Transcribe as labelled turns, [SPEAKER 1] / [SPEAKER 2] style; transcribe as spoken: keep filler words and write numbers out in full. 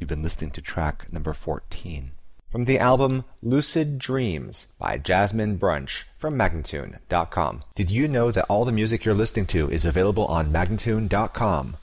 [SPEAKER 1] You've been listening to track number fourteen.
[SPEAKER 2] From the album Lucid Dreams by Jasmine Brunch from Magnatune dot com. Did you know that all the music you're listening to is available on Magnatune dot com?